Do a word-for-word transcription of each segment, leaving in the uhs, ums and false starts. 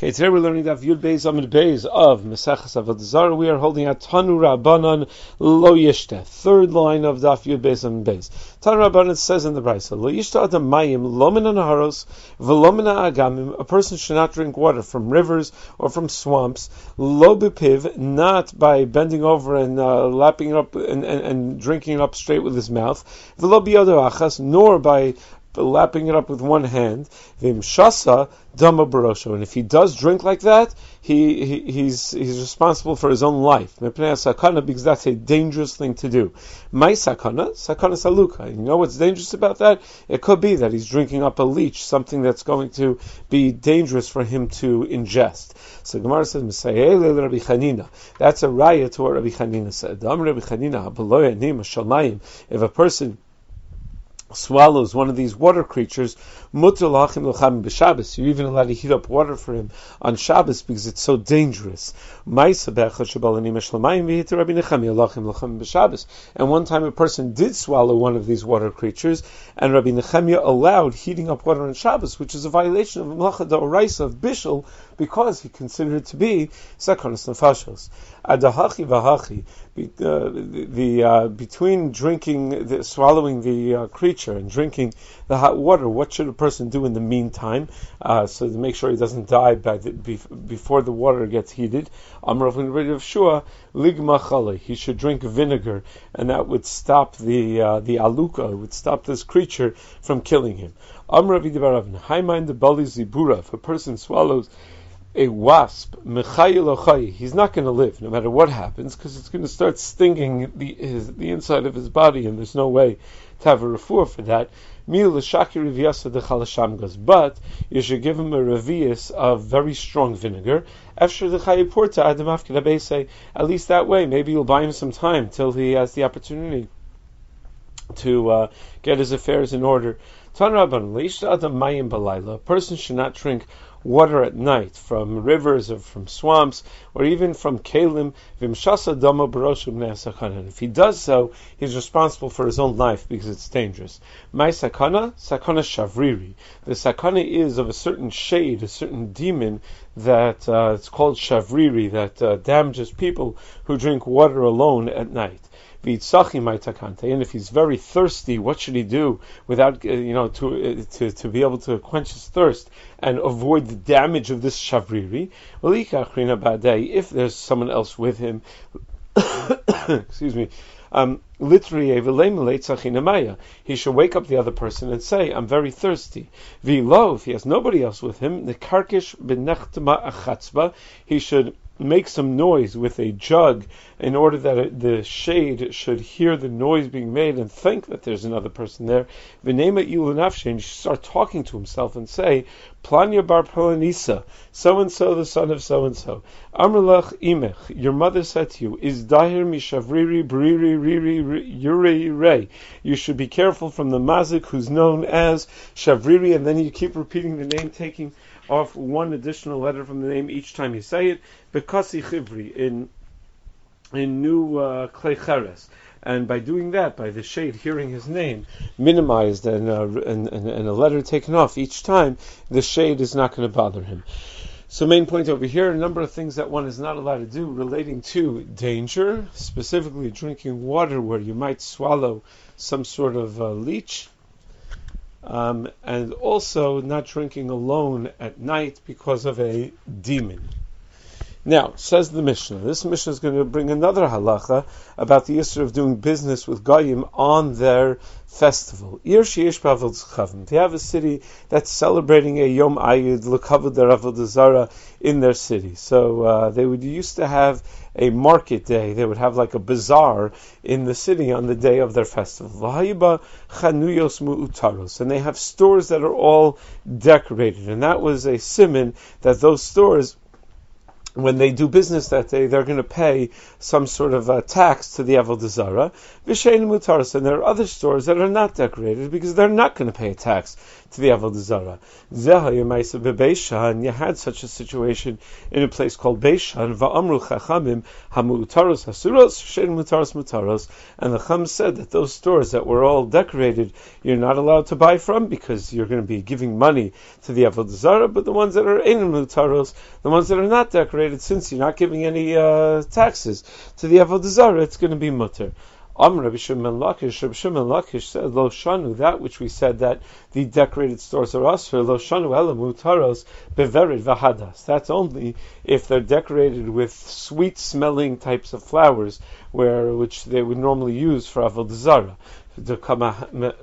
Okay, today we're learning Daf Yud Beis Amud Beis of Maseches Avodah Zarah. We are holding at Tanu Rabbanan Lo Yishteh, third line of Daf Yud Beis Amud Beis. Tanu Rabbanan says in the Brisa, Lo Yishteh Adam Mayim Lo Min Haros V'Lo Min Agamim. A person should not drink water from rivers or from swamps. Lo B'Piv, not by bending over and uh, lapping it up and, and, and drinking it up straight with his mouth. V'Lo B'Yado Achas, nor by lapping it up with one hand. V'Imshasa Dama Barosho, and if he does drink like that, he, he he's he's responsible for his own life. Sakana, because that's a dangerous thing to do. My sakana, sakana saluka. You know what's dangerous about that? It could be that he's drinking up a leech, something that's going to be dangerous for him to ingest. So Gemara says, Misayele Rabbi Chanina. That's a raya to what Rabbi Chanina said. Rabbi Chanina, if a person swallows one of these water creatures, mutar lachim l'cham b'Shabbos. You're even allowed to heat up water for him on Shabbos because it's so dangerous. And one time a person did swallow one of these water creatures, and Rabbi Nechemia allowed heating up water on Shabbos, which is a violation of Melacha D'Oraisa of Bishul, because he considered it to be Sakanas Nefashos. Adahachi v'hachi, the, the uh, between drinking, the, swallowing the uh, creature and drinking the hot water, what should a person do in the meantime, uh, so to make sure he doesn't die by the, be, before the water gets heated? Amrav of Shua, ligma chale, he should drink vinegar, and that would stop the uh, the aluka, it would stop this creature from killing him. Amrav Yidabaravn, high mind the bali zibura, if a person swallows a wasp, he's not going to live no matter what happens, because it's going to start stinging the his, the inside of his body, and there's no way to have a refuah for that. But you should give him a revius of very strong vinegar. At least that way, maybe you'll buy him some time till he has the opportunity to uh, get his affairs in order. A person should not drink water at night from rivers or from swamps or even from kalim. If he does so, he's responsible for his own life because it's dangerous. My sakana, sakana shavriri. The sakana is of a certain shade, a certain demon that uh, it's called shavriri, that uh, damages people who drink water alone at night. And if he's very thirsty, what should he do without, uh, you know, to, uh, to to be able to quench his thirst and avoid the damage of this shavriri? If there's someone else with him, excuse me, um, he should wake up the other person and say, "I'm very thirsty." If he has nobody else with him, the karkish b'nechtma achatzba, he should make some noise with a jug in order that the shade should hear the noise being made and think that there's another person there. V'nema ilu nafshe, and you should start talking to himself and say, Planya bar Polanisa, so-and-so the son of so-and-so. Amrlach imech, your mother said to you, is dahir mishavriri briri riri yurei rei. You should be careful from the mazik who's known as shavriri, and then you keep repeating the name, taking off one additional letter from the name each time you say it. Bekasi chivri, in in new uh, klei cheres. And by doing that, by the shade hearing his name minimized and, uh, and, and, and a letter taken off each time, the shade is not going to bother him. So main point over here, a number of things that one is not allowed to do relating to danger, specifically drinking water where you might swallow some sort of uh, leech, um, and also not drinking alone at night because of a demon. Now, says the Mishnah, this Mishnah is going to bring another halacha about the issue of doing business with Goyim on their festival. If you have a city that's celebrating a Yom Ayid, L'Kavod Avodah Zarah in their city. So uh, they would used to have a market day. They would have like a bazaar in the city on the day of their festival. And they have stores that are all decorated. And that was a siman that those stores, when they do business that day, they're going to pay some sort of uh, tax to the Avodah Zarah. V'shein mutaros, and there are other stores that are not decorated because they're not going to pay a tax to the Avodah Zarah. Zehayamaisa beBeishan, you had such a situation in a place called Beishan, Va'amru Chachamim, Hamutaros Hasuros, Shein Mutaros Mutaros, and the Chum said that those stores that were all decorated, you're not allowed to buy from because you're going to be giving money to the Avodah Zarah, but the ones that are Ein Mutaros, the ones that are not decorated, since you're not giving any uh, taxes to the Avodah Zarah, it's going to be mutter. Amr Rabbi Shimon Lakish, Rabbi Shimon Lakish said, Lo Shanu, that which we said that the decorated stores are asur, Lo Shanu Ela Mutaros Beverid Vahadas. That's only if they're decorated with sweet-smelling types of flowers, where which they would normally use for Avodah Zarah. To come as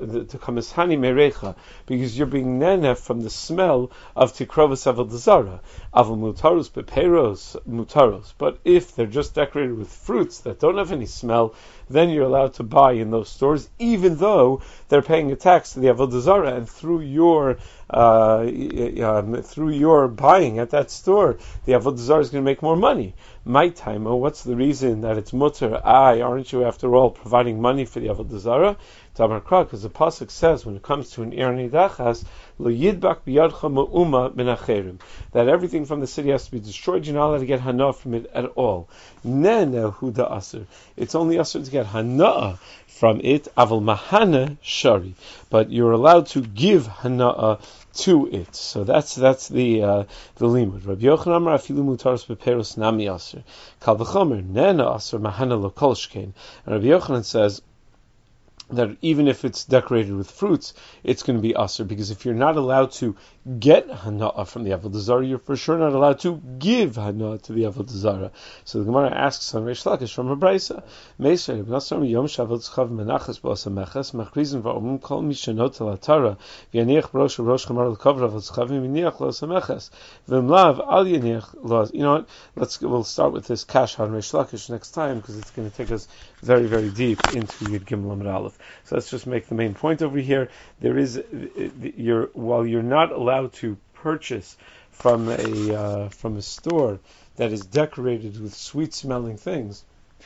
hani merecha, because you're being nene from the smell of tikrovas avodah zarah. Aval mutaros beperos mutaros. But if they're just decorated with fruits that don't have any smell, then you're allowed to buy in those stores, even though they're paying a tax to the avodah zarah, and through your uh, um, through your buying at that store, the avodah zarah is going to make more money. My time, oh, what's the reason that it's mutter? I, aren't you after all providing money for the avodah zarah? Tamar Kra, because the pasuk says when it comes to an ir nidachas, lo yidbak biyadcha me'uma min acherim, that everything from the city has to be destroyed. You're not allowed to get hana from it at all. Nene huda asur. It's only asur to get hana from it. Aval mahana shari, but you're allowed to give hana to it. So that's that's the uh, the limud. Rabbi Yochanan Amar afilu mutaros beperos nami asur. Kal v'chomer nena asur mahana lo kol shkein. And Rabbi Yochanan says that even if it's decorated with fruits, it's going to be asur, because if you're not allowed to get hana'ah from the Avodah Zarah, you're for sure not allowed to give hana'ah to the Avodah Zarah. So the Gemara asks on Reish Lakish from a Brisa, Meisrei b'nasram yom shavot zchav menachas b'osameches machrizim va'omim kol mishanot alatara v'yaniach b'rosh u'rosh chamar l'kovra v'zchavim v'yaniach l'osameches v'mlav al yaniach lo. You know what? Let's we'll start with this kash on Reish Lakish next time, because it's going to take us very very deep into Yud Gimel Amud Aleph. So let's just make the main point over here. There is, you're, while you're not allowed to purchase from a uh, from a store that is decorated with sweet-smelling things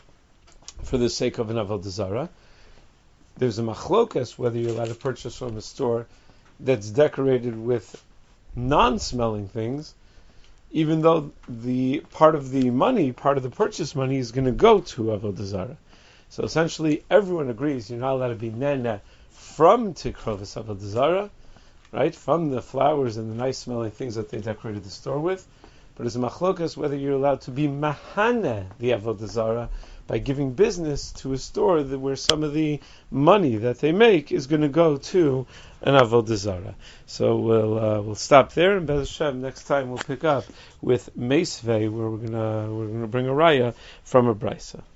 for the sake of an avodah zarah, there's a machlokas whether you're allowed to purchase from a store that's decorated with non-smelling things, even though the part of the money, part of the purchase money, is going to go to avodah zarah. So essentially, everyone agrees you're not allowed to be nene from tikrovas avodah zarah, right? From the flowers and the nice smelling things that they decorated the store with. But as a machlokas, whether you're allowed to be mahane the avodah zarah by giving business to a store that where some of the money that they make is going to go to an avodah zarah. So we'll uh, we'll stop there, and Be'ez Hashem, next time we'll pick up with Meisvei, where we're gonna we're gonna bring a raya from a brisa.